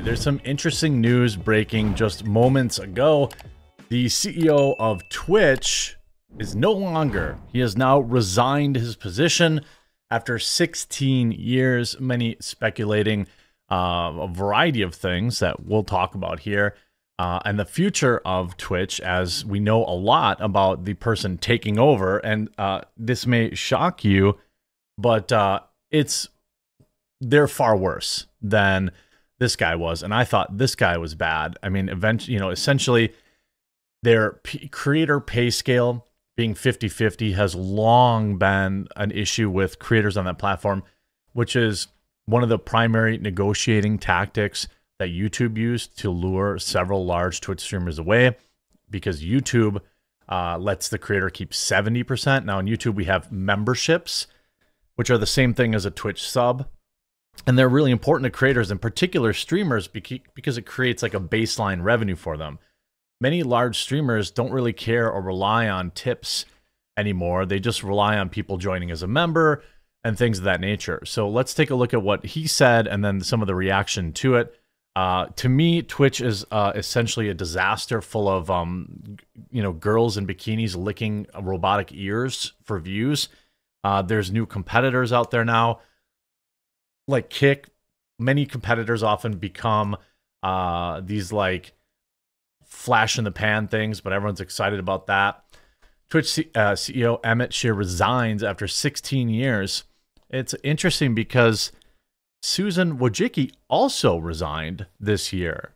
there's some interesting news breaking just moments ago. The CEO of Twitch is no longer. He has now resigned his position after 16 years, many speculating a variety of things that we'll talk about here. And the future of Twitch, as we know a lot about the person taking over. And this may shock you, but they're far worse than this guy was. And I thought this guy was bad. I mean, eventually, essentially their creator pay scale being 50-50 has long been an issue with creators on that platform, which is one of the primary negotiating tactics that YouTube used to lure several large Twitch streamers away, because YouTube lets the creator keep 70%. Now on YouTube, we have memberships, which are the same thing as a Twitch sub. And they're really important to creators, in particular streamers, because it creates like a baseline revenue for them. Many large streamers don't really care or rely on tips anymore. They just rely on people joining as a member and things of that nature. So let's take a look at what he said and then some of the reaction to it. To me, Twitch is essentially a disaster full of, girls in bikinis licking robotic ears for views. There's new competitors out there now, like Kick. Many competitors often become these like flash in the pan things, but everyone's excited about that. Twitch CEO Emmett Shear resigns after 16 years. It's interesting because Susan Wojcicki also resigned this year.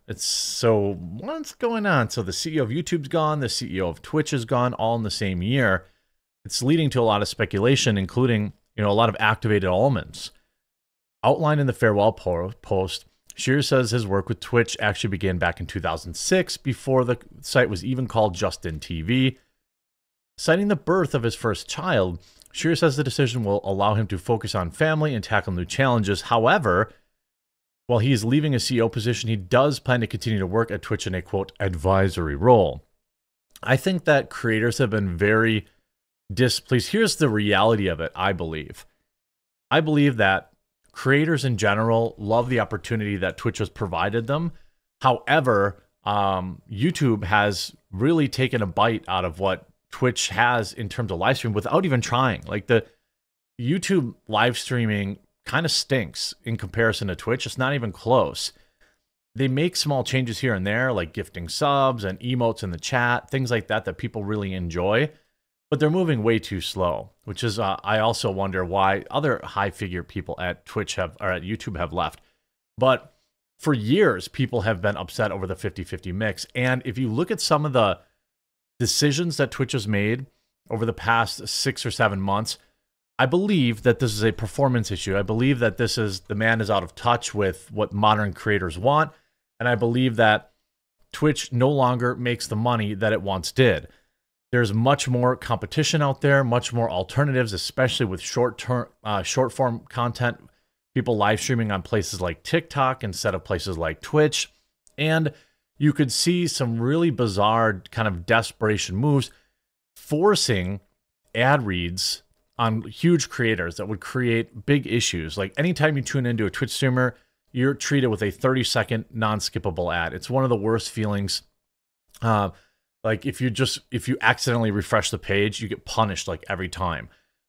So what's going on? So the CEO of YouTube's gone, the CEO of Twitch is gone, all in the same year. It's leading to a lot of speculation, including a lot of activated almonds. Outlined in the farewell post, Shear says his work with Twitch actually began back in 2006, before the site was even called Justin TV. Citing the birth of his first child, Shear says the decision will allow him to focus on family and tackle new challenges. However, while he is leaving a CEO position, he does plan to continue to work at Twitch in a, quote, advisory role. I think that creators have been very displeased. Here's the reality of it, I believe. I believe that creators in general love the opportunity that Twitch has provided them. However, YouTube has really taken a bite out of what Twitch has in terms of live stream without even trying. Like, the YouTube live streaming kind of stinks in comparison to Twitch. It's not even close. They make small changes here and there, like gifting subs and emotes in the chat, things like that that people really enjoy. But they're moving way too slow, which is, I also wonder why other high-figure people at Twitch at YouTube have left. But for years, people have been upset over the 50-50 mix. And if you look at some of the decisions that Twitch has made over the past 6 or 7 months, I believe that this is a performance issue. I believe that the man is out of touch with what modern creators want. And I believe that Twitch no longer makes the money that it once did. There's much more competition out there, much more alternatives, especially with short-form content, people live streaming on places like TikTok instead of places like Twitch. And you could see some really bizarre kind of desperation moves, forcing ad reads on huge creators that would create big issues. Like, anytime you tune into a Twitch streamer, you're treated with a 30-second non-skippable ad. It's one of the worst feelings. Like, if you accidentally refresh the page, you get punished like every time.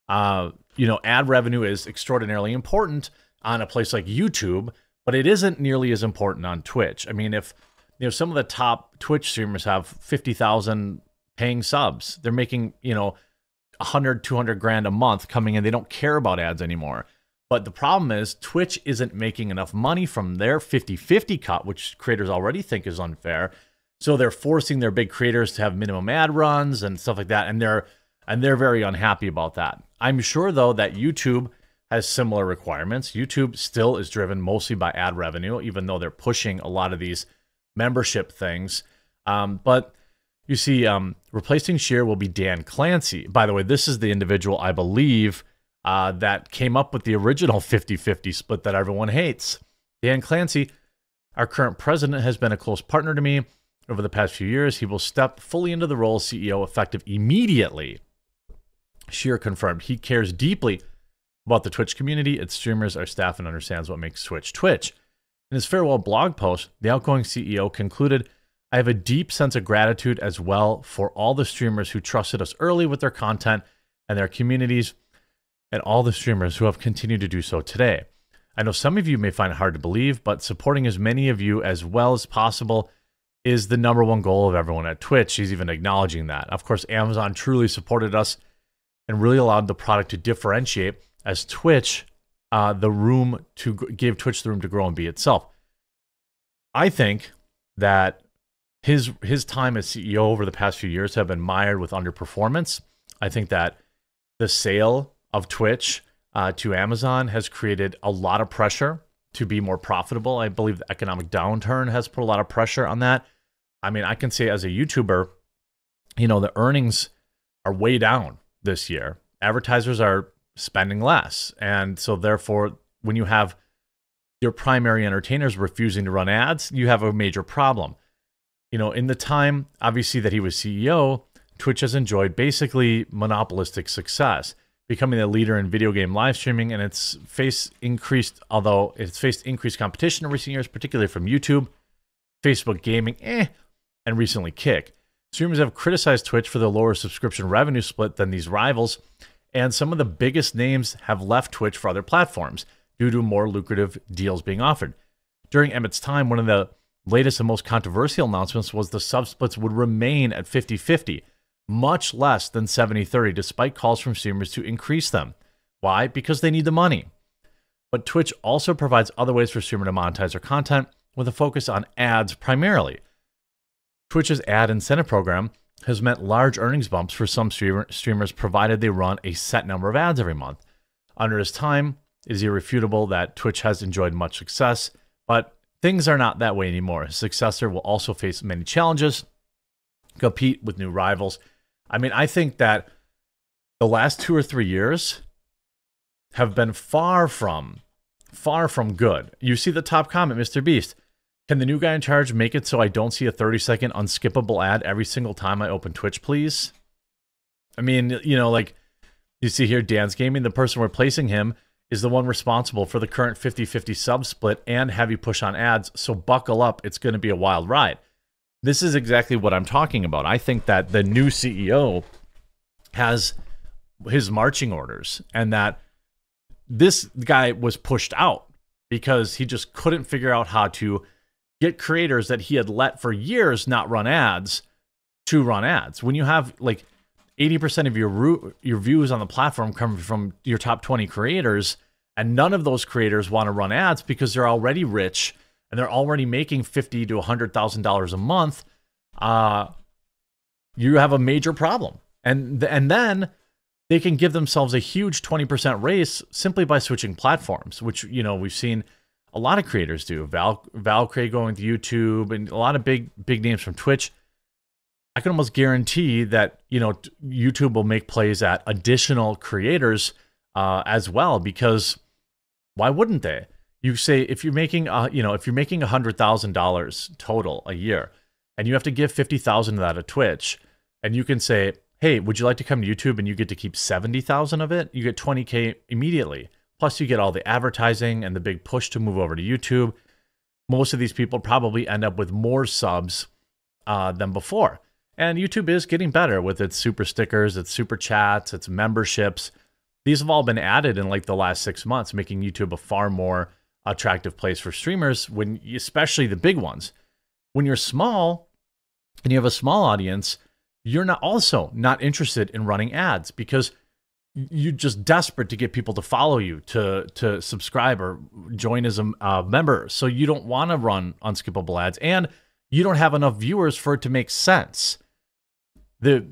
Ad revenue is extraordinarily important on a place like YouTube, but it isn't nearly as important on Twitch. I mean, if some of the top Twitch streamers have 50,000 paying subs, they're making 100, 200 grand a month coming in. They don't care about ads anymore. But the problem is Twitch isn't making enough money from their 50-50 cut, which creators already think is unfair. So they're forcing their big creators to have minimum ad runs and stuff like that, and they're very unhappy about that. I'm sure, though, that YouTube has similar requirements. YouTube still is driven mostly by ad revenue, even though they're pushing a lot of these membership things. But you see, replacing Shear will be Dan Clancy. By the way, this is the individual, I believe, that came up with the original 50-50 split that everyone hates. Dan Clancy, our current president, has been a close partner to me over the past few years. He will step fully into the role of CEO effective immediately. Shear confirmed he cares deeply about the Twitch community, its streamers, our staff, and understands what makes Twitch Twitch. In his farewell blog post, the outgoing CEO concluded, "I have a deep sense of gratitude as well for all the streamers who trusted us early with their content and their communities, and all the streamers who have continued to do so today. I know some of you may find it hard to believe, but supporting as many of you as well as possible is the #1 goal of everyone at Twitch." He's even acknowledging that. Of course, Amazon truly supported us and really allowed the product to differentiate as Twitch, the room to give Twitch the room to grow and be itself. I think that his time as CEO over the past few years have been mired with underperformance. I think that the sale of Twitch to Amazon has created a lot of pressure to be more profitable. I believe the economic downturn has put a lot of pressure on that. I mean, I can say as a YouTuber, you know, the earnings are way down this year. Advertisers are spending less. And so therefore, when you have your primary entertainers refusing to run ads, you have a major problem. You know, in the time, obviously, that he was CEO, Twitch has enjoyed basically monopolistic success, becoming the leader in video game live streaming, and it's faced increased competition in recent years, particularly from YouTube, Facebook Gaming, and recently Kick. Streamers have criticized Twitch for the lower subscription revenue split than these rivals, and some of the biggest names have left Twitch for other platforms due to more lucrative deals being offered. During Emmett's time, one of the latest and most controversial announcements was the sub splits would remain at 50-50, much less than 70-30, despite calls from streamers to increase them. Why? Because they need the money. But Twitch also provides other ways for streamers to monetize their content with a focus on ads primarily. Twitch's ad incentive program has meant large earnings bumps for some streamers provided they run a set number of ads every month. Under his time, it is irrefutable that Twitch has enjoyed much success, but things are not that way anymore. His successor will also face many challenges, compete with new rivals. I mean, I think that the last 2 or 3 years have been far from good. You see the top comment, Mr. Beast. "Can the new guy in charge make it so I don't see a 30-second unskippable ad every single time I open Twitch, please?" I mean, you know, like you see here, Dan's Gaming, the person replacing him is the one responsible for the current 50-50 sub split and heavy push on ads, so buckle up, it's going to be a wild ride. This is exactly what I'm talking about. I think that the new CEO has his marching orders, and that this guy was pushed out because he just couldn't figure out how to get creators that he had let for years not run ads to run ads. When you have like 80% of your views on the platform come from your top 20 creators, and none of those creators want to run ads because they're already rich and they're already making $50,000 to $100,000 a month, you have a major problem. And then they can give themselves a huge 20% raise simply by switching platforms, which, you know, we've seen a lot of creators do. Valkyrae going to YouTube, and a lot of big names from Twitch. I can almost guarantee that, you know, YouTube will make plays at additional creators as well, because why wouldn't they? You say if you're making if you're making $100,000 total a year, and you have to give 50,000 of that to Twitch, and you can say, "Hey, would you like to come to YouTube?" and you get to keep 70,000 of it, you get 20K immediately. Plus, you get all the advertising and the big push to move over to YouTube. Most of these people probably end up with more subs than before. And YouTube is getting better with its super stickers, its super chats, its memberships. These have all been added in like the last 6 months, making YouTube a far more attractive place for streamers, especially the big ones. When you're small and you have a small audience, you're not interested in running ads because you're just desperate to get people to follow you, to subscribe or join as a member. So you don't want to run unskippable ads, and you don't have enough viewers for it to make sense. The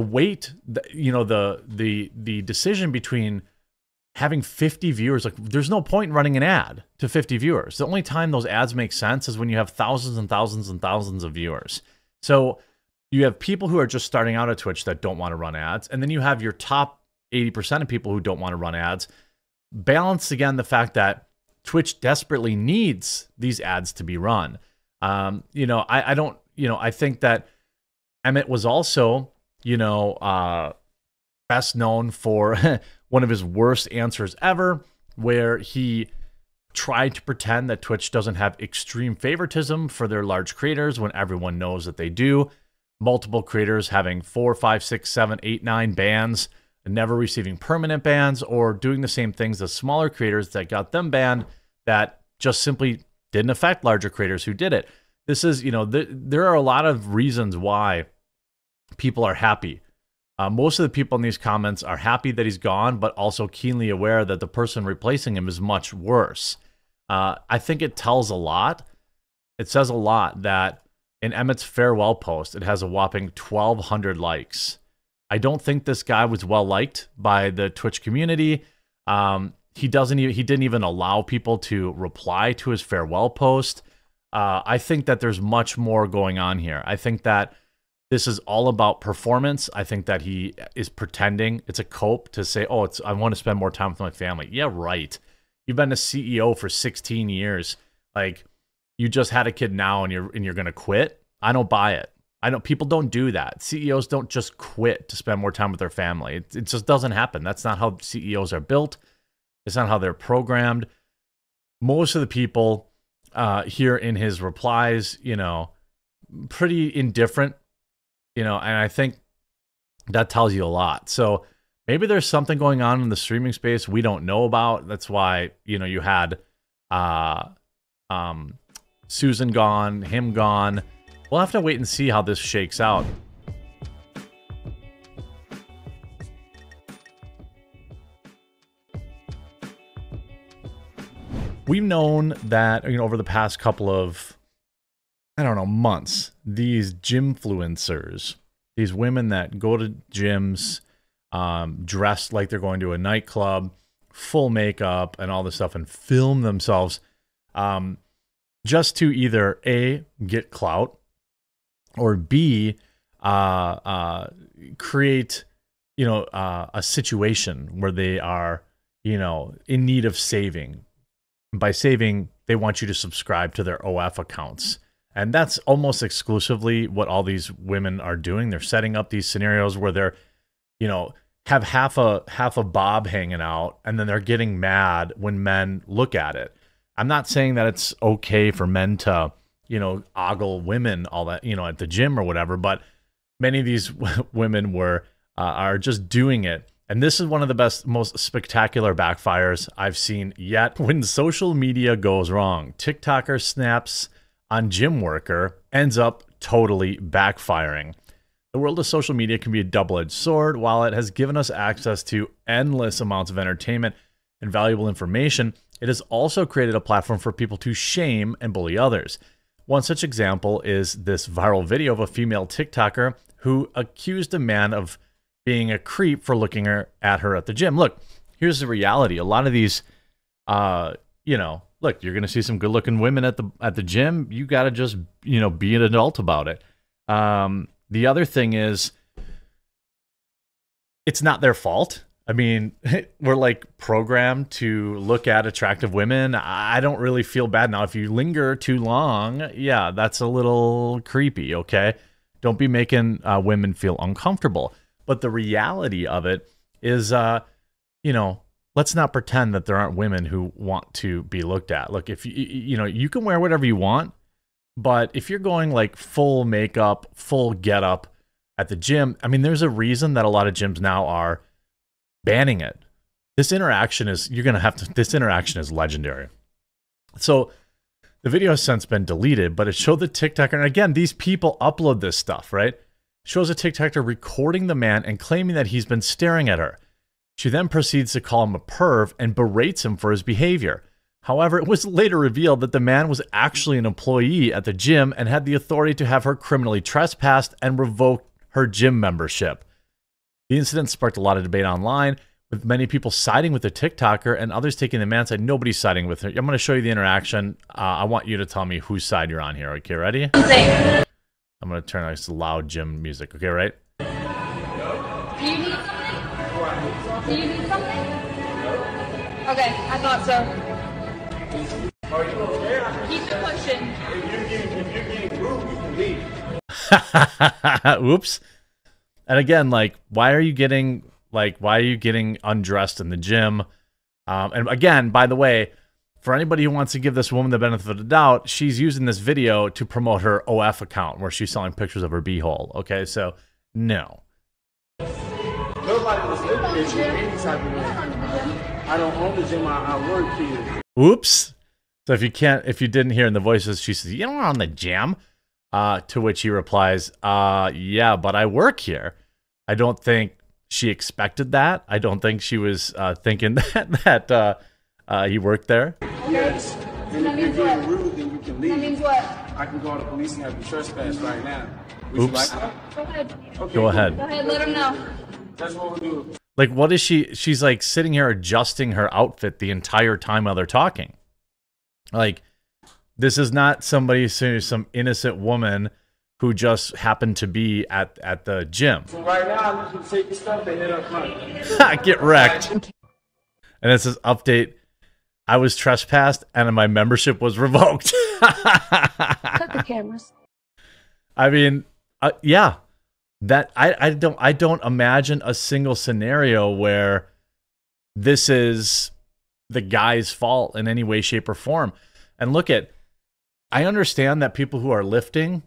decision between having 50 viewers, like there's no point in running an ad to 50 viewers. The only time those ads make sense is when you have thousands and thousands and thousands of viewers. So you have people who are just starting out at Twitch that don't want to run ads, and then you have your top 80% of people who don't want to run ads. Balance again the fact that Twitch desperately needs these ads to be run. I think that Emmett was also, best known for one of his worst answers ever, where he try to pretend that Twitch doesn't have extreme favoritism for their large creators when everyone knows that they do. Multiple creators having 4, 5, 6, 7, 8, 9 bans and never receiving permanent bans, or doing the same things as smaller creators that got them banned that just simply didn't affect larger creators who did it. This is, you know, there are a lot of reasons why people are happy. Most of the people in these comments are happy that he's gone, but also keenly aware that the person replacing him is much worse. I think it tells a lot. It says a lot that in Emmett's farewell post, it has a whopping 1,200 likes. I don't think this guy was well liked by the Twitch community. He didn't even allow people to reply to his farewell post. I think that there's much more going on here. I think that this is all about performance. I think that he is pretending. It's a cope to say, oh, I want to spend more time with my family. Yeah, right. You've been a CEO for 16 years. Like, you just had a kid now and you're going to quit. I don't buy it. I know people don't do that. CEOs don't just quit to spend more time with their family. It just doesn't happen. That's not how CEOs are built. It's not how they're programmed. Most of the people here in his replies, you know, pretty indifferent, you know, and I think that tells you a lot. So maybe there's something going on in the streaming space we don't know about. That's why, you know, you had Susan gone, him gone. We'll have to wait and see how this shakes out. We've known that, you know, over the past couple of, I don't know, months, these gymfluencers, these women that go to gyms, dressed like they're going to a nightclub, full makeup and all this stuff, and film themselves just to either A, get clout, or B, create, you know, a situation where they are, you know, in need of saving. By saving, they want you to subscribe to their OF accounts. And that's almost exclusively what all these women are doing. They're setting up these scenarios where they're, you know, have half a bob hanging out, and then they're getting mad when men look at it. I'm not saying that it's okay for men to, you know, ogle women, all that, you know, at the gym or whatever, but many of these women are just doing it. And this is one of the most spectacular backfires I've seen yet. When social media goes wrong, TikToker snaps on gym worker, ends up totally backfiring. The world of social media can be a double-edged sword. While it has given us access to endless amounts of entertainment and valuable information, it has also created a platform for people to shame and bully others. One such example is this viral video of a female TikToker who accused a man of being a creep for looking at her at the gym. Look, here's the reality. A lot of these, you know, look, you're going to see some good-looking women at the gym. You got to just, you know, be an adult about it. The other thing is, it's not their fault. I mean, we're like programmed to look at attractive women. I don't really feel bad now. If you linger too long, yeah, that's a little creepy, okay? Don't be making women feel uncomfortable. But the reality of it is, you know, let's not pretend that there aren't women who want to be looked at. Look, if you know, you can wear whatever you want, but if you're going like full makeup, full getup at the gym, I mean, there's a reason that a lot of gyms now are banning it. This interaction is, this interaction is legendary. So the video has since been deleted, but it showed the TikToker, and again, these people upload this stuff, right? Shows a TikToker recording the man and claiming that he's been staring at her. She then proceeds to call him a perv and berates him for his behavior. However, it was later revealed that the man was actually an employee at the gym and had the authority to have her criminally trespassed and revoke her gym membership. The incident sparked a lot of debate online, with many people siding with the TikToker and others taking the man's side. Nobody's siding with her. I'm going to show you the interaction. I want you to tell me whose side you're on here. Okay, ready? I'm going to turn on this loud gym music. Okay, right? Do you need something? Do you need something? Okay, I thought so. Are you okay? Keep pushing. If you're getting rude, you can leave. Oops. And again, like, why are you getting undressed in the gym? And again, by the way, for anybody who wants to give this woman the benefit of the doubt, she's using this video to promote her OF account where she's selling pictures of her beehole. Okay, so no. Nobody was living in gym any type of way. I don't own the gym. I work here. Oops. So if you didn't hear in the voices, she says, "You don't own the gym." To which he replies, "Yeah, but I work here." I don't think she expected that. I don't think she was thinking that he worked there. Yes. And if you're getting rude, then you can leave. That means what? I can call the police and have you trespass right now. Would you Oops. like that? Go ahead. Okay, Go ahead. Go ahead, let him know. That's what we'll do. Like, what is she? She's like sitting here adjusting her outfit the entire time while they're talking. Like, this is not some innocent woman who just happened to be at the gym. So right now, you can take your stuff and head up front. Get wrecked. And it says, update, I was trespassed and my membership was revoked. Cut the cameras. I mean, yeah. That I don't imagine a single scenario where this is the guy's fault in any way, shape, or form. And look at, I understand that people who are lifting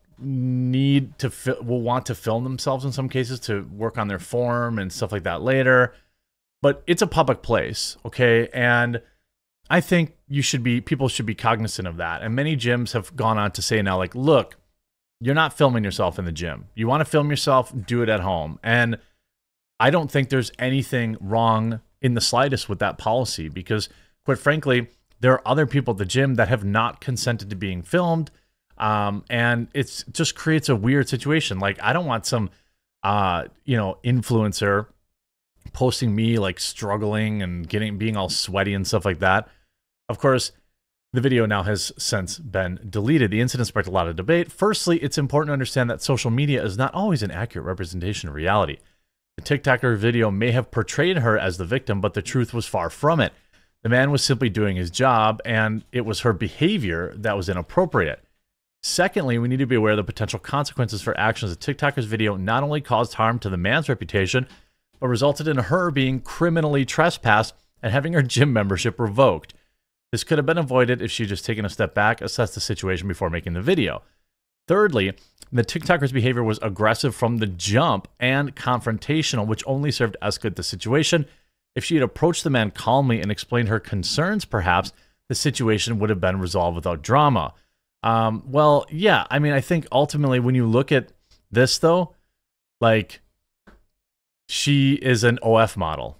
will want to film themselves in some cases to work on their form and stuff like that later. But it's a public place, okay? And I think people should be cognizant of that. And many gyms have gone on to say now, like, look, you're not filming yourself in the gym. You want to film yourself, do it at home. And I don't think there's anything wrong in the slightest with that policy because, quite frankly, there are other people at the gym that have not consented to being filmed. And it just creates a weird situation. Like, I don't want some, influencer posting me like struggling and being all sweaty and stuff like that. Of course, the video now has since been deleted. The incident sparked a lot of debate. Firstly, it's important to understand that social media is not always an accurate representation of reality. The TikToker video may have portrayed her as the victim, but the truth was far from it. The man was simply doing his job, and it was her behavior that was inappropriate. Secondly, we need to be aware of the potential consequences for actions. The TikToker's video not only caused harm to the man's reputation, but resulted in her being criminally trespassed and having her gym membership revoked. This could have been avoided if she had just taken a step back, assessed the situation before making the video. Thirdly, the TikToker's behavior was aggressive from the jump and confrontational, which only served to escalate the situation. If she had approached the man calmly and explained her concerns, perhaps the situation would have been resolved without drama. Well, yeah, I mean, I think ultimately when you look at this, though, like, she is an OF model.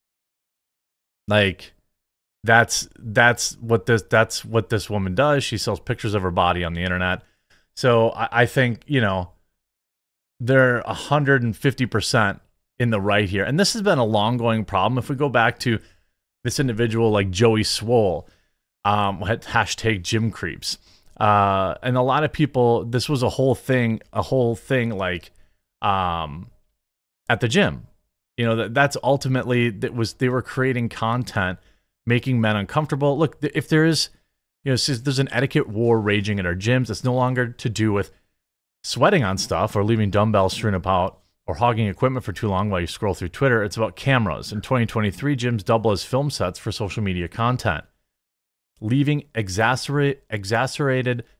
Like, that's what this woman does. She sells pictures of her body on the internet. So I think, they're 150% in the right here. And this has been a long going problem. If we go back to this individual like Joey Swole, hashtag gym creeps. And a lot of people, this was a whole thing like, at the gym, that's ultimately, they were creating content, making men uncomfortable. Look, if there is, there's an etiquette war raging at our gyms. It's no longer to do with sweating on stuff or leaving dumbbells strewn about or hogging equipment for too long while you scroll through Twitter. It's about cameras. In 2023, gyms double as film sets for social media content, leaving exasperated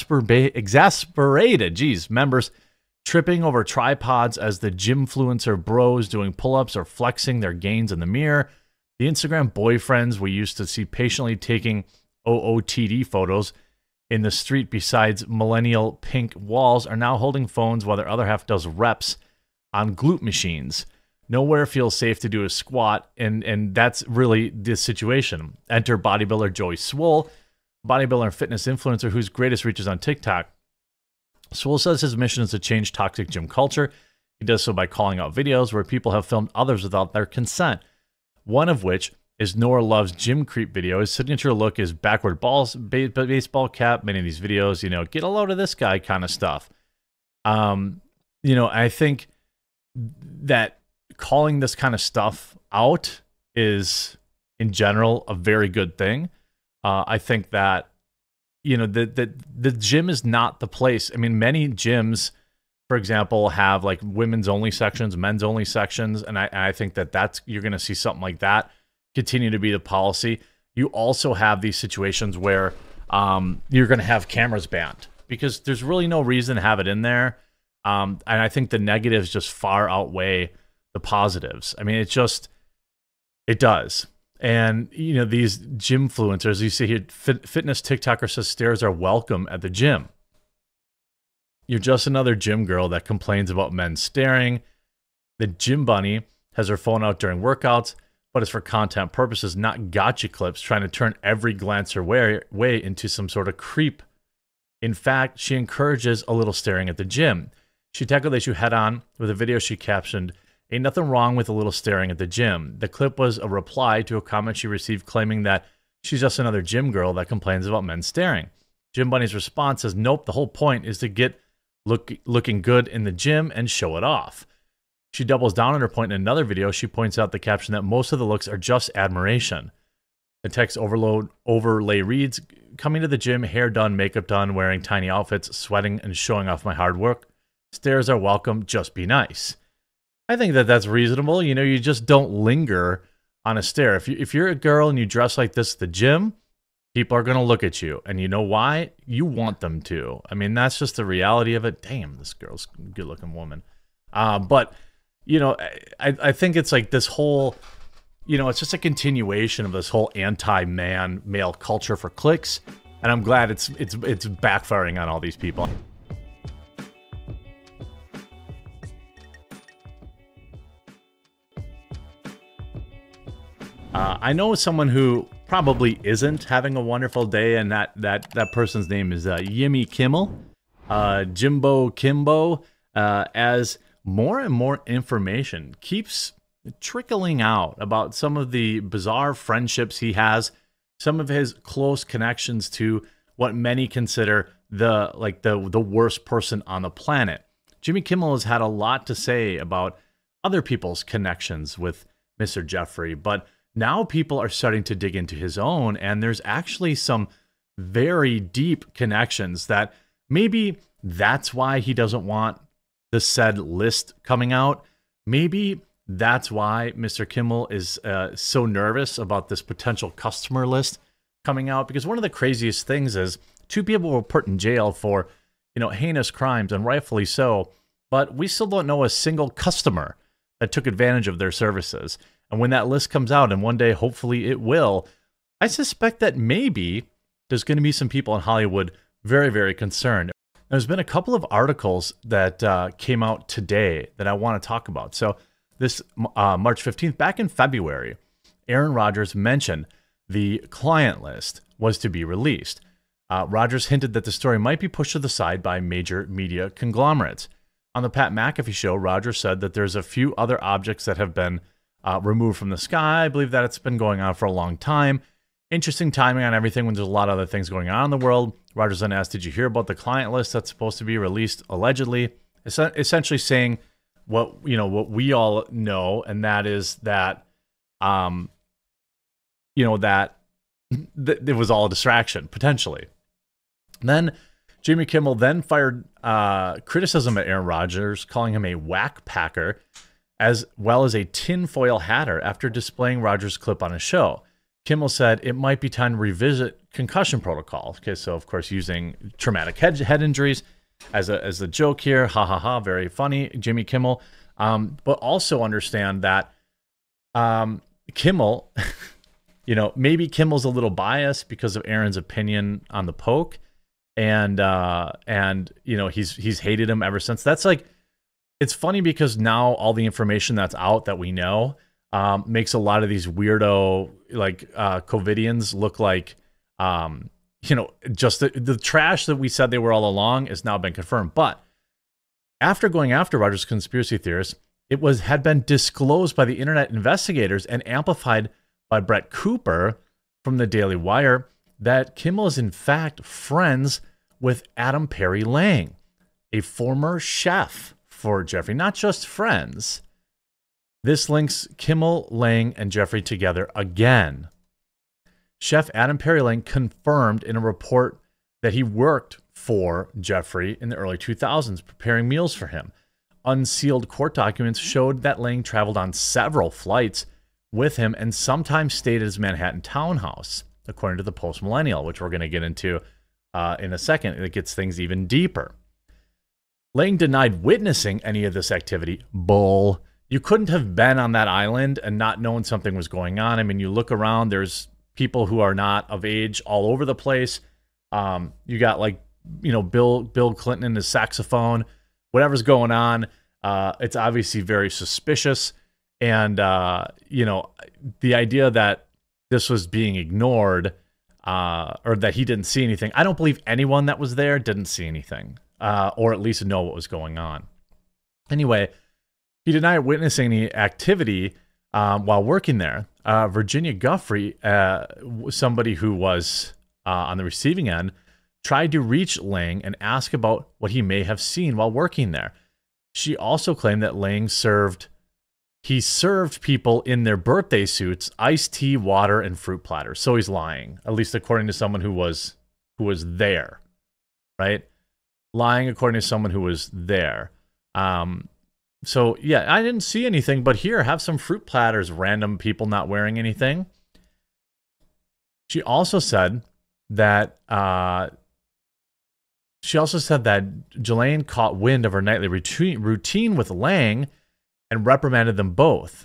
members tripping over tripods as the gymfluencer bros doing pull-ups or flexing their gains in the mirror. The Instagram boyfriends we used to see patiently taking OOTD photos in the street besides millennial pink walls are now holding phones while their other half does reps on glute machines. Nowhere feels safe to do a squat, and that's really the situation. Enter bodybuilder Joey Swole, bodybuilder and fitness influencer whose greatest reach is on TikTok. Swole says his mission is to change toxic gym culture. He does so by calling out videos where people have filmed others without their consent. One of which is Nora Love's gym creep video. His signature look is backward baseball cap. Many of these videos, get a load of this guy kind of stuff. I think that calling this kind of stuff out is, in general, a very good thing. I think that, the gym is not the place. I mean, many gyms, for example, have like women's only sections, men's only sections. And I think that you're going to see something like that continue to be the policy. you also have these situations where you're going to have cameras banned because there's really no reason to have it in there. And I think the negatives just far outweigh the positives. I mean, it does. And, you know, these gym influencers, you see here, fitness TikToker says stairs are welcome at the gym. You're just another gym girl that complains about men staring. The gym bunny has her phone out during workouts, but it's for content purposes, not gotcha clips trying to turn every glance her way into some sort of creep. In fact, she encourages a little staring at the gym. She tackled the issue head on with a video she captioned, "Ain't nothing wrong with a little staring at the gym." The clip was a reply to a comment she received claiming that she's just another gym girl that complains about men staring. Gym Bunny's response is, "Nope, the whole point is to get looking good in the gym and show it off." She doubles down on her point in another video. She points out the caption that most of the looks are just admiration. The text overlay reads, "Coming to the gym, hair done, makeup done, wearing tiny outfits, sweating and showing off my hard work. Stairs are welcome, just be nice." I think that that's reasonable. You know, you just don't linger on a stair. If you're a girl and you dress like this at the gym, people are going to look at you. And you know why? You want them to. I mean, that's just the reality of it. Damn, this girl's a good-looking woman. But, you know, I think it's like this whole, you know, it's just a continuation of this whole anti-man male culture for clicks. And I'm glad it's backfiring on all these people. I know someone who probably isn't having a wonderful day, and that person's name is Jimmy Kimmel, Jimbo Kimbo, as more and more information keeps trickling out about some of the bizarre friendships he has, some of his close connections to what many consider the worst person on the planet. Jimmy Kimmel has had a lot to say about other people's connections with Mr. Jeffrey, but now people are starting to dig into his own, and there's actually some very deep connections that maybe that's why he doesn't want the said list coming out. Maybe that's why Mr. Kimmel is so nervous about this potential customer list coming out, because one of the craziest things is 2 people were put in jail for, you know, heinous crimes, and rightfully so, but we still don't know a single customer that took advantage of their services. And when that list comes out, and one day hopefully it will, I suspect that maybe there's going to be some people in Hollywood very, very concerned. There's been a couple of articles that came out today that I want to talk about. So this March 15th, back in February, Aaron Rodgers mentioned the client list was to be released. Rodgers hinted that the story might be pushed to the side by major media conglomerates. On the Pat McAfee show, Rodgers said that there's a few other objects that have been removed from the sky. I believe that it's been going on for a long time. Interesting timing on everything when there's a lot of other things going on in the world. Rodgers then asked, "Did you hear about the client list that's supposed to be released allegedly?" Essentially saying what we all know, and that is that that it was all a distraction potentially. And then Jimmy Kimmel then fired criticism at Aaron Rodgers, calling him a whack packer, as well as a tinfoil hatter after displaying Rodgers' clip on his show. Kimmel said it might be time to revisit concussion protocol. Okay, so of course using traumatic head injuries as a joke here. Ha ha ha, very funny, Jimmy Kimmel. But also understand that Kimmel, you know, maybe Kimmel's a little biased because of Aaron's opinion on the poke, and you know, he's hated him ever since. That's like, it's funny because now all the information that's out that we know makes a lot of these weirdo COVIDians look like you know, just the trash that we said they were all along has now been confirmed. But after going after Rodgers' conspiracy theorists, it had been disclosed by the internet investigators and amplified by Brett Cooper from the Daily Wire that Kimmel is in fact friends with Adam Perry Lang, a former chef for Jeffrey, not just friends. This links Kimmel, Lang, and Jeffrey together again. Chef Adam Perry Lang confirmed in a report that he worked for Jeffrey in the early 2000s, preparing meals for him. Unsealed court documents showed that Lang traveled on several flights with him and sometimes stayed at his Manhattan townhouse, according to the Post Millennial, which we're going to get into in a second. It gets things even deeper. Lange denied witnessing any of this activity. Bull. You couldn't have been on that island and not known something was going on. I mean, you look around, there's people who are not of age all over the place. You got like, you know, Bill Clinton and his saxophone, whatever's going on. It's obviously very suspicious. And, you know, the idea that this was being ignored or that he didn't see anything. I don't believe anyone that was there didn't see anything or at least know what was going on. Anyway, he denied witnessing any activity while working there. Virginia Guffrey, somebody who was on the receiving end, tried to reach Lange and ask about what he may have seen while working there. She also claimed that Lange served people in their birthday suits iced tea, water, and fruit platters. So he's lying, at least according to someone who was there, right? Lying according to someone who was there. So, yeah, I didn't see anything, but here, have some fruit platters, random people not wearing anything. She also said that Ghislaine caught wind of her nightly routine with Lange and reprimanded them both,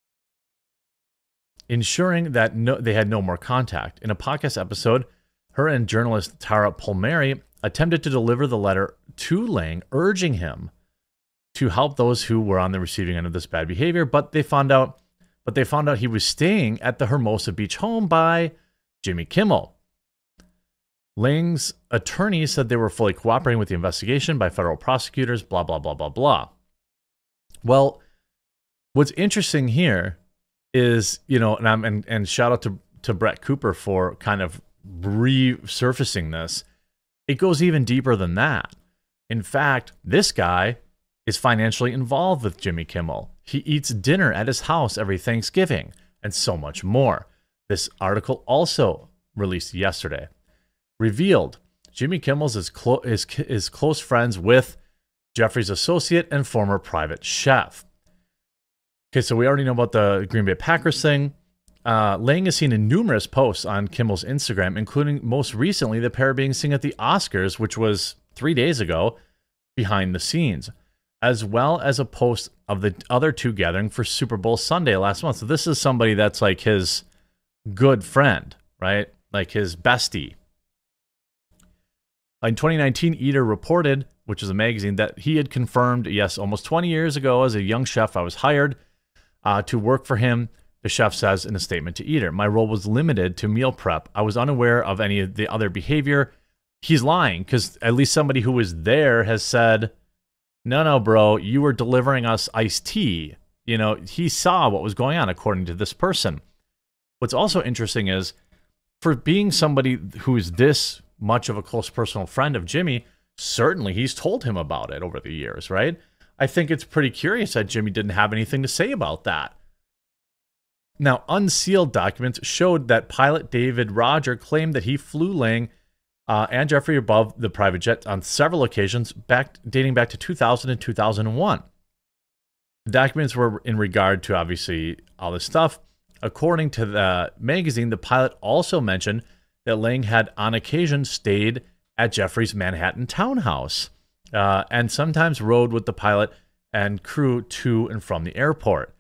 ensuring that they had no more contact. In a podcast episode, her and journalist Tara Palmieri attempted to deliver the letter to Lange, urging him to help those who were on the receiving end of this bad behavior, but they found out he was staying at the Hermosa Beach home by Jimmy Kimmel. Lange's attorney said they were fully cooperating with the investigation by federal prosecutors, blah, blah, blah, blah, blah. Well, what's interesting here is, you know, and shout out to Brett Cooper for kind of resurfacing this. It goes even deeper than that. In fact, this guy is financially involved with Jimmy Kimmel. He eats dinner at his house every Thanksgiving, and so much more. This article also released yesterday revealed Jimmy Kimmel's is close friends with Jeffrey's associate and former private chef. Okay, so we already know about the Green Bay Packers thing. Lange is seen in numerous posts on Kimmel's Instagram, including most recently the pair being seen at the Oscars, which was 3 days ago, behind the scenes, as well as a post of the other two gathering for Super Bowl Sunday last month. So this is somebody that's like his good friend, right? Like his bestie. In 2019, Eater reported, which is a magazine, that he had confirmed, yes, almost 20 years ago as a young chef, I was hired to work for him. The chef says in a statement to Eater, my role was limited to meal prep. I was unaware of any of the other behavior. He's lying because at least somebody who was there has said, no, bro, you were delivering us iced tea. You know, he saw what was going on, according to this person. What's also interesting is, for being somebody who is this much of a close personal friend of Jimmy, certainly he's told him about it over the years, right? I think it's pretty curious that Jimmy didn't have anything to say about that. Now, unsealed documents showed that pilot David Roger claimed that he flew Lange and Jeffrey above the private jet on several occasions, dating back to 2000 and 2001. The documents were in regard to, obviously, all this stuff. According to the magazine, the pilot also mentioned that Lange had on occasion stayed at Jeffrey's Manhattan townhouse and sometimes rode with the pilot and crew to and from the airport.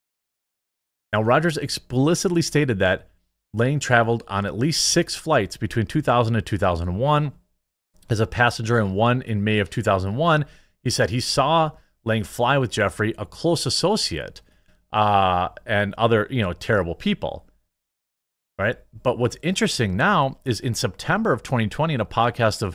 Now, Rogers explicitly stated that Lange traveled on at least 6 flights between 2000 and 2001 as a passenger, and one in May of 2001. He said he saw Lange fly with Jeffrey, a close associate, and other, terrible people. Right? But what's interesting now is in September of 2020, in a podcast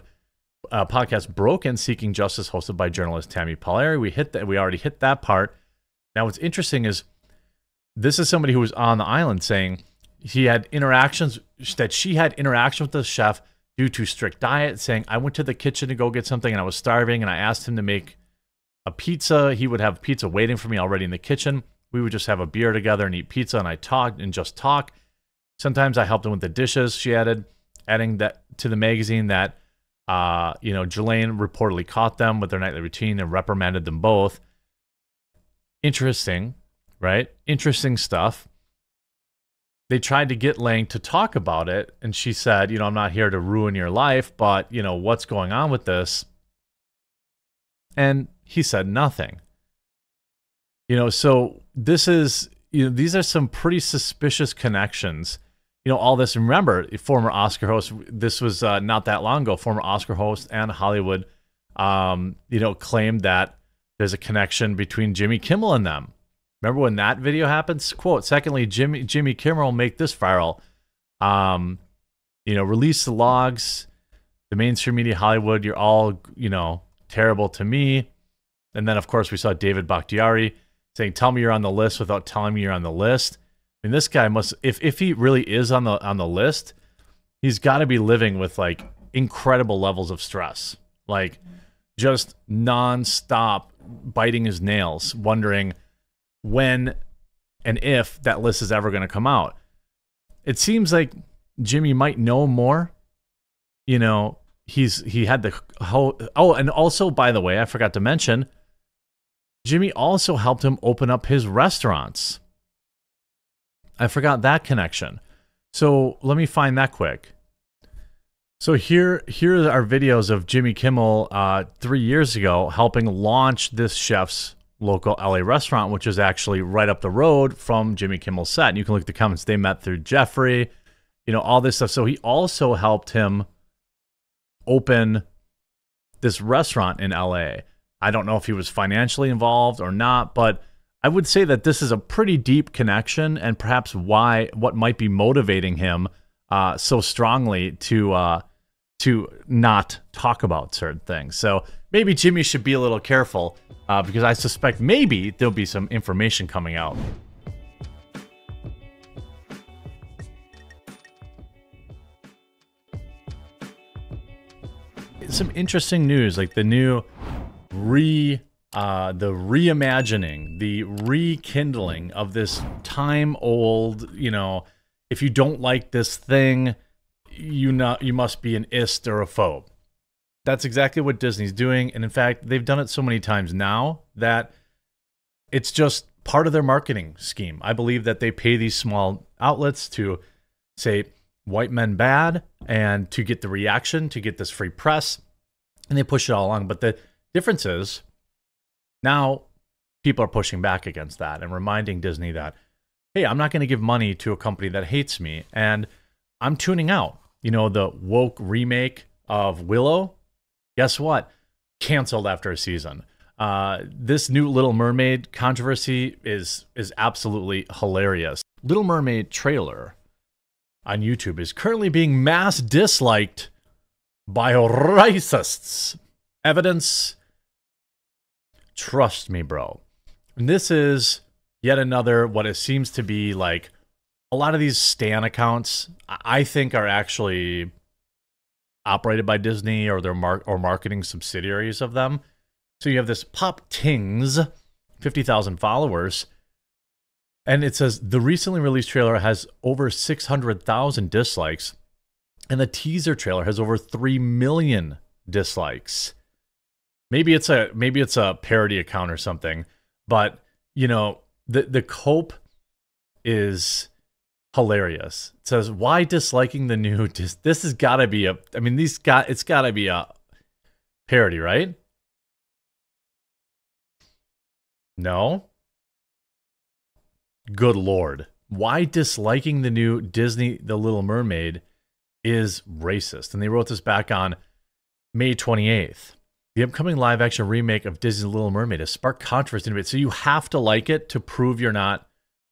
Broken Seeking Justice, hosted by journalist Tammy Palmieri, we already hit that part. Now, what's interesting is this is somebody who was on the island saying she had interactions with the chef due to strict diet, saying, I went to the kitchen to go get something and I was starving and I asked him to make a pizza. He would have pizza waiting for me already in the kitchen. We would just have a beer together and eat pizza, and I talked and just talk. Sometimes I helped him with the dishes, she added, adding that to the magazine that, Ghislaine reportedly caught them with their nightly routine and reprimanded them both. Interesting, right? Interesting stuff. they tried to get Lang to talk about it, and she said, you know, I'm not here to ruin your life, but, you know, what's going on with this? And he said nothing. You know, so this is, you know, these are some pretty suspicious connections. You know, all this, remember, former Oscar host, this was not that long ago, former Oscar host and Hollywood, you know, claimed that there's a connection between Jimmy Kimmel and them. Remember when that video happens? Quote, secondly, Jimmy Kimmel make this viral. You know, release the logs, the mainstream media, Hollywood, you're all, you know, terrible to me. And then, of course, we saw David Bakhtiari saying, tell me you're on the list without telling me you're on the list. I mean, this guy must, if he really is on the list, he's got to be living with like incredible levels of stress, like just nonstop biting his nails, wondering when and if that list is ever going to come out. It seems like Jimmy might know more. You know, he had the whole, oh, and also, by the way, I forgot to mention, Jimmy also helped him open up his restaurants. I forgot that connection. So let me find that quick. So here are videos of Jimmy Kimmel 3 years ago helping launch this chef's local LA restaurant, which is actually right up the road from Jimmy Kimmel's set. And you can look at the comments. They met through Jeffrey, you know, all this stuff. So he also helped him open this restaurant in LA. I don't know if he was financially involved or not, but I would say that this is a pretty deep connection, and perhaps what might be motivating him so strongly to not talk about certain things. So maybe Jimmy should be a little careful because I suspect maybe there'll be some information coming out. Some interesting news, like the new reimagining, the rekindling of this time-old, you know, if you don't like this thing, you must be an ist or a phobe. That's exactly what Disney's doing, and in fact, they've done it so many times now that it's just part of their marketing scheme. I believe that they pay these small outlets to say white men bad and to get the reaction, to get this free press, and they push it all along. But the difference is now people are pushing back against that and reminding Disney that, hey, I'm not going to give money to a company that hates me, and I'm tuning out. You know, the woke remake of Willow, guess what? Canceled after a season. This new Little Mermaid controversy is absolutely hilarious. Little Mermaid trailer on YouTube is currently being mass disliked by racists. Evidence? Trust me, bro. And this is yet another, what it seems to be like, a lot of these Stan accounts, I think, are actually operated by Disney or their marketing subsidiaries of them. So you have this Pop Tings, 50,000 followers, and it says the recently released trailer has over 600,000 dislikes, and the teaser trailer has over 3 million dislikes. Maybe it's a parody account or something, but you know, the cope is hilarious. It says, why disliking the new this has got to be it's got to be a parody, right? No? Good Lord. Why disliking the new Disney The Little Mermaid is racist. And they wrote this back on May 28th. The upcoming live-action remake of Disney's Little Mermaid has sparked controversy in it. So you have to like it to prove you're not.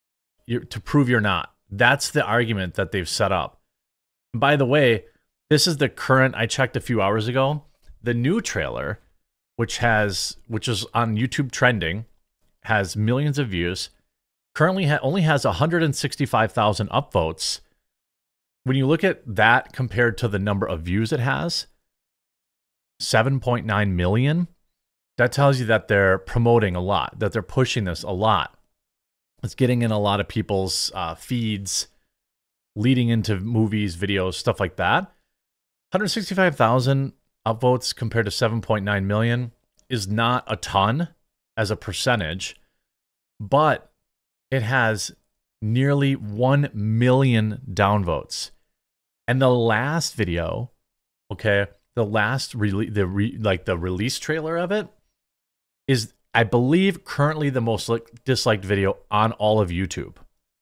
That's the argument that they've set up. And by the way, this is the current. I checked a few hours ago. The new trailer, which is on YouTube trending, has millions of views. Currently, only has 165,000 upvotes. When you look at that compared to the number of views it has, 7.9 million, that tells you that they're promoting a lot, that they're pushing this a lot. It's getting in a lot of people's feeds, leading into movies, videos, stuff like that. 165,000 upvotes compared to 7.9 million is not a ton as a percentage, but it has nearly 1 million downvotes. And the last video, okay, the last the release trailer of it is, I believe, currently the most disliked video on all of YouTube.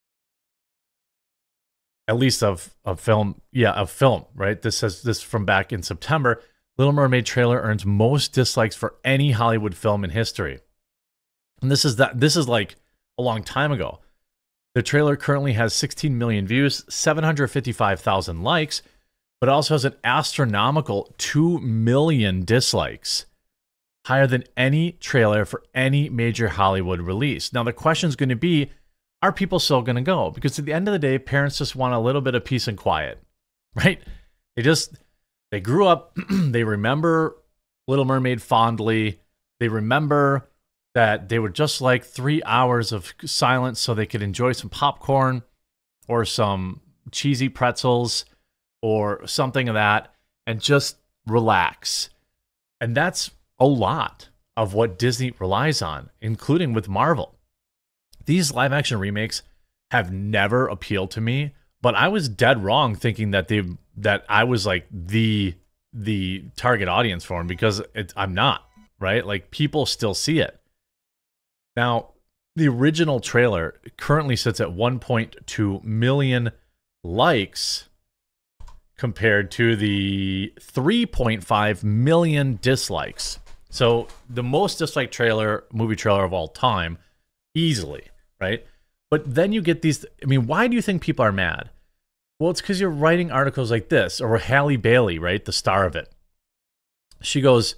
At least of film. Yeah, of film, right? This says this from back in September. Little Mermaid trailer earns most dislikes for any Hollywood film in history. And this is like a long time ago. The trailer currently has 16 million views, 755,000 likes, but also has an astronomical 2 million dislikes, higher than any trailer for any major Hollywood release. Now, the question is going to be, are people still going to go? Because at the end of the day, parents just want a little bit of peace and quiet, right? They grew up, they remember Little Mermaid fondly. They remember that they would just like 3 hours of silence so they could enjoy some popcorn or some cheesy pretzels or something of that and just relax. And that's a lot of what Disney relies on, including with Marvel. These live action remakes have never appealed to me, but I was dead wrong thinking that I was like the target audience for them, because I'm not, right? Like, people still see it. Now, the original trailer currently sits at 1.2 million likes compared to the 3.5 million dislikes. So the most disliked movie trailer of all time, easily, right? But then you get these, I mean, why do you think people are mad? Well, it's because you're writing articles like this, or Halle Bailey, right? The star of it. She goes,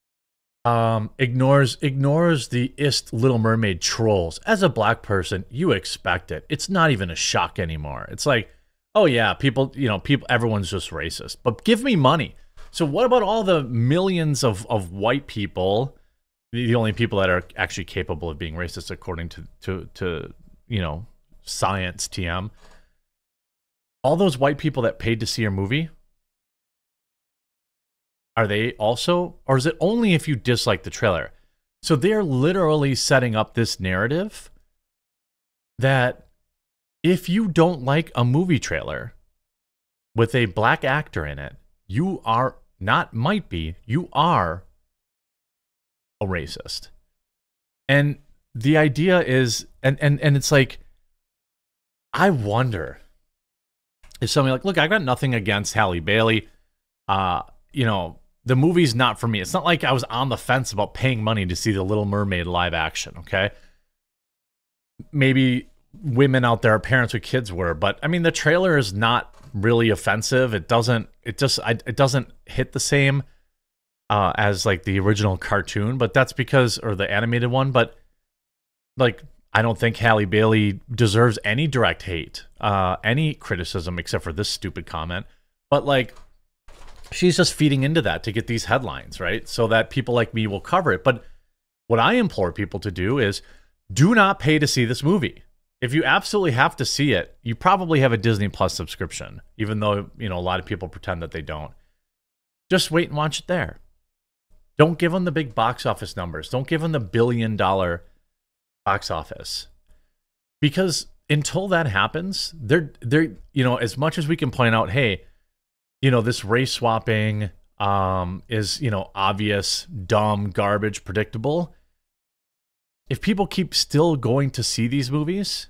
ignores the Little Mermaid trolls. As a black person, you expect it. It's not even a shock anymore. It's like, oh yeah, people, everyone's just racist. But give me money. So what about all the millions of white people, the only people that are actually capable of being racist according to science, TM? All those white people that paid to see your movie, are they also, or is it only if you dislike the trailer? So they're literally setting up this narrative that if you don't like a movie trailer with a black actor in it, you are you are a racist. And the idea is, and it's like, I wonder if somebody like, look, I got nothing against Halle Bailey. The movie's not for me. It's not like I was on the fence about paying money to see the Little Mermaid live action, okay? Maybe women out there, parents with kids were, but I mean, the trailer is not really offensive. It doesn't hit the same as like the original cartoon, but that's because, or the animated one, but like, I don't think Halle Bailey deserves any direct hate, any criticism except for this stupid comment. But like, she's just feeding into that to get these headlines, right? So that people like me will cover it. But what I implore people to do is, do not pay to see this movie. If you absolutely have to see it, you probably have a Disney Plus subscription, even though, a lot of people pretend that they don't. Just wait and watch it there. Don't give them the big box office numbers. Don't give them the $1 billion box office. Because until that happens, they're as much as we can point out, hey, this race swapping is, obvious, dumb, garbage, predictable. If people keep still going to see these movies,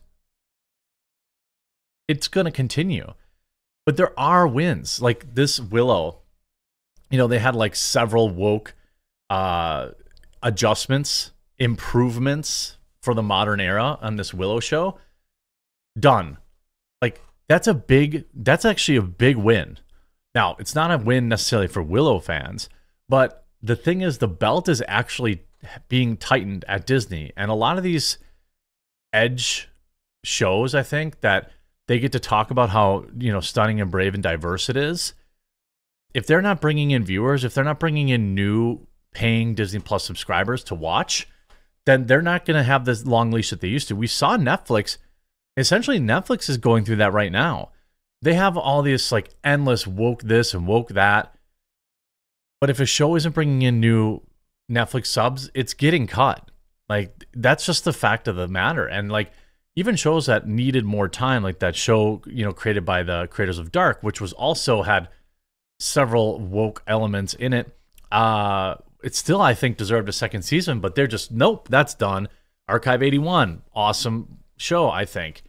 it's going to continue. But there are wins. Like this Willow, they had like several woke adjustments, improvements for the modern era on this Willow show. Done. Like that's actually a big win. Now, it's not a win necessarily for Willow fans, but the thing is, the belt is actually being tightened at Disney. And a lot of these edge shows, I think, that they get to talk about how, stunning and brave and diverse it is. If they're not bringing in viewers, if they're not bringing in new paying Disney Plus subscribers to watch, then they're not going to have this long leash that they used to. We saw Netflix. Essentially, Netflix is going through that right now. They have all this like endless woke this and woke that. But if a show isn't bringing in new Netflix subs, it's getting cut. Like, that's just the fact of the matter. And like, even shows that needed more time, like that show, you know, created by the creators of Dark, which was also had several woke elements in it. It still, I think, deserved a second season, but they're just, nope, that's done. Archive 81, awesome show, I think.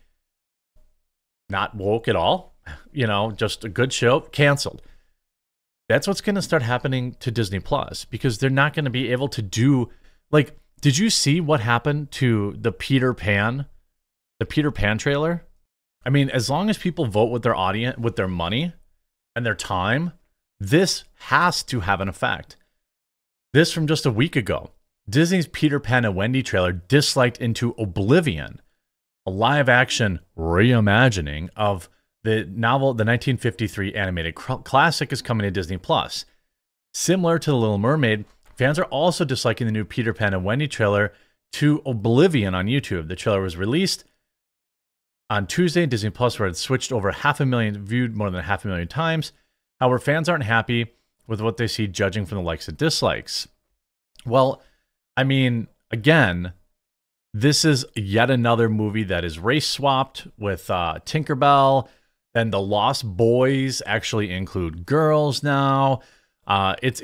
Not woke at all, you know, just a good show, canceled. That's what's going to start happening to Disney Plus, because they're not going to be able to do, like, did you see what happened to the Peter Pan trailer? I mean, as long as people vote with their audience, with their money and their time, this has to have an effect. This from just a week ago. Disney's Peter Pan and Wendy trailer disliked into oblivion. A live-action reimagining of the novel, the 1953 animated classic, is coming to Disney Plus. Similar to The Little Mermaid, fans are also disliking the new Peter Pan and Wendy trailer to oblivion on YouTube. The trailer was released on Tuesday, Disney Plus, where it switched over 500,000, viewed more than 500,000 times. However, fans aren't happy with what they see, judging from the likes and dislikes. Well, I mean, again, this is yet another movie that is race swapped with Tinkerbell. And the Lost Boys actually include girls now. It's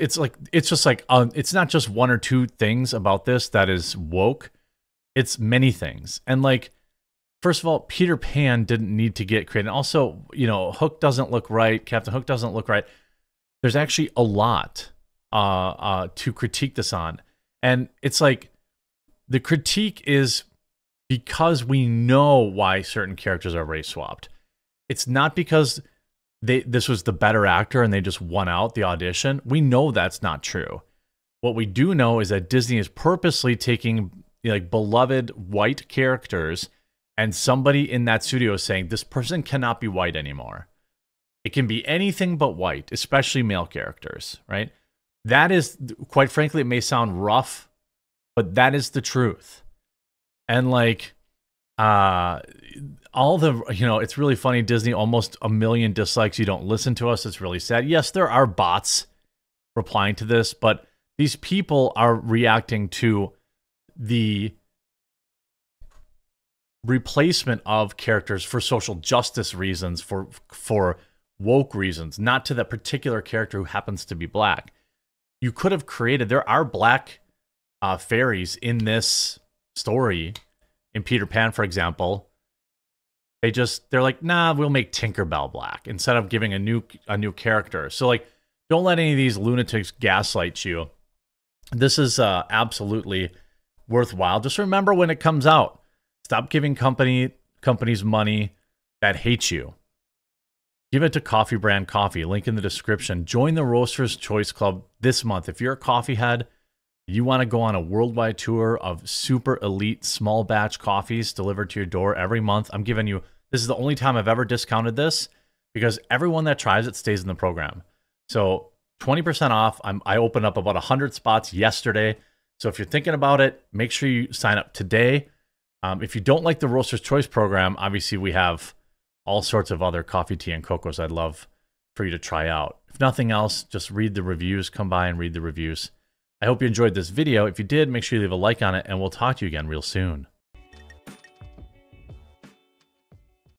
not just one or two things about this that is woke. It's many things. And like, first of all, Peter Pan didn't need to get created. Also, you know, Hook doesn't look right. Captain Hook doesn't look right. There's actually a lot to critique this on. And it's like, the critique is because we know why certain characters are race swapped. It's not because this was the better actor and they just won out the audition. We know that's not true. What we do know is that Disney is purposely taking, you know, like, beloved white characters, and somebody in that studio is saying, this person cannot be white anymore. It can be anything but white, especially male characters, right? That is, quite frankly, it may sound rough, but that is the truth. And like, all the, you know, it's really funny. Disney, almost 1 million dislikes. You don't listen to us. It's really sad. Yes, there are bots replying to this, but these people are reacting to the replacement of characters for social justice reasons, for woke reasons, not to that particular character who happens to be black. You could have created, there are black fairies in this story. In Peter Pan, for example, they're like, nah, we'll make Tinkerbell black instead of giving a new character. So like, don't let any of these lunatics gaslight you. This is absolutely worthwhile. Just remember when it comes out, stop giving companies money that hate you. Give it to Coffee Brand Coffee. Link in the description. Join the Roaster's Choice Club this month. If you're a coffee head, you want to go on a worldwide tour of super elite small batch coffees delivered to your door every month. I'm giving you, this is the only time I've ever discounted this, because everyone that tries it stays in the program. So 20% off. I opened up about 100 spots yesterday. So if you're thinking about it, make sure you sign up today. If you don't like the Roaster's Choice program, obviously we have all sorts of other coffee, tea, and cocos I'd love for you to try out. If nothing else, just read the reviews. Come by and read the reviews. I hope you enjoyed this video. If you did, make sure you leave a like on it, and we'll talk to you again real soon.